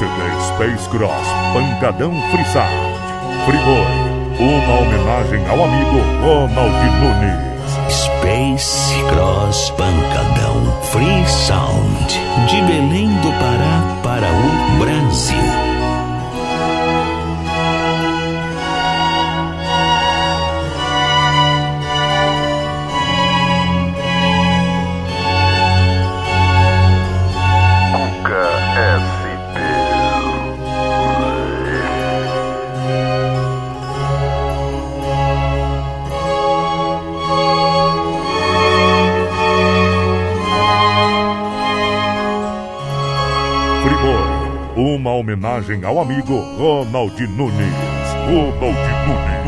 Chega Space Cross Pancadão Freesound. Friboi, uma homenagem ao amigo Ronald Nunes. Space Cross Pancadão Free Sound, de Belém do Pará para o Brasil. Friboi, uma homenagem ao amigo Ronald Nunes. Ronald Nunes.